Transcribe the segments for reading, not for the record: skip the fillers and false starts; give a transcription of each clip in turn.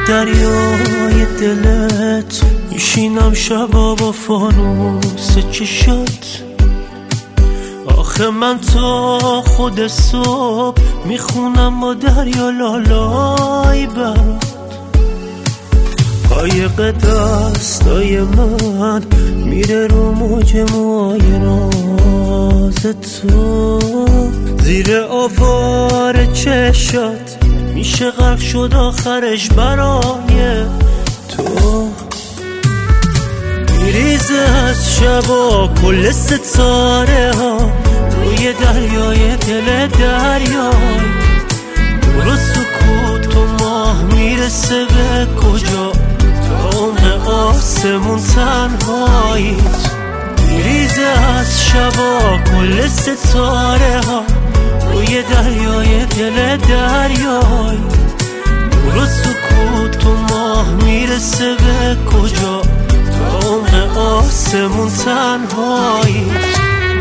دریای دلت میشینم شبا با فانوس چشات. آخه من تا خود صبح میخونم با دریا لالای برات. قایق دستای من میره رو موج موهای ناز تو. زیر آوار چشات میشه غرق شد آخرش برای تو. میریزه از شبا کل ستاره ها روی دریای دل دریای. برو سکوت و ماه میرسه به کجا تا عمق آسمون تنهاییت. میریزه از شبا کل ستاره ها روی دریای دل دریای. برو سکوت و ماه میرسه به کجا تا عمق آسمون تنهاییت.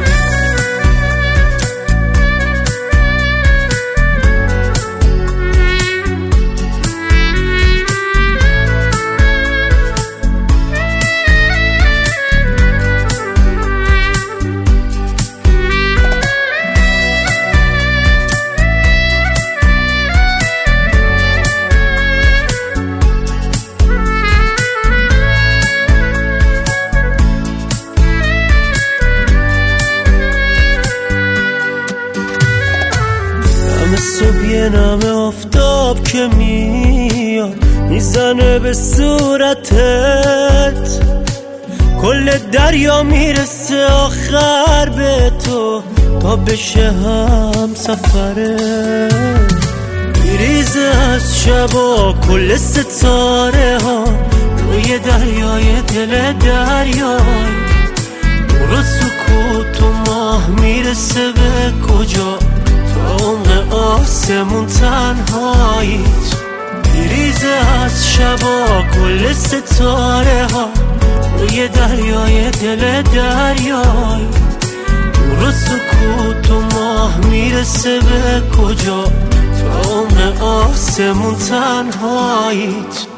صبح یه نمه آفتاب که میاد میزنه به صورتت. کل دریا میرسه آخر به تو تا بشه هم سفره. میریزه از شبا کل ستاره ها روی دریای دل دریای. برو سکوت و ماه میرسه به کجا تا عمق آسمون تنهاییت. میریزه از شبا کل ستاره ها روی دریای دل دریای. برو سکوت و ماه میرسه به کجا تا عمق آسمون تنهاییت.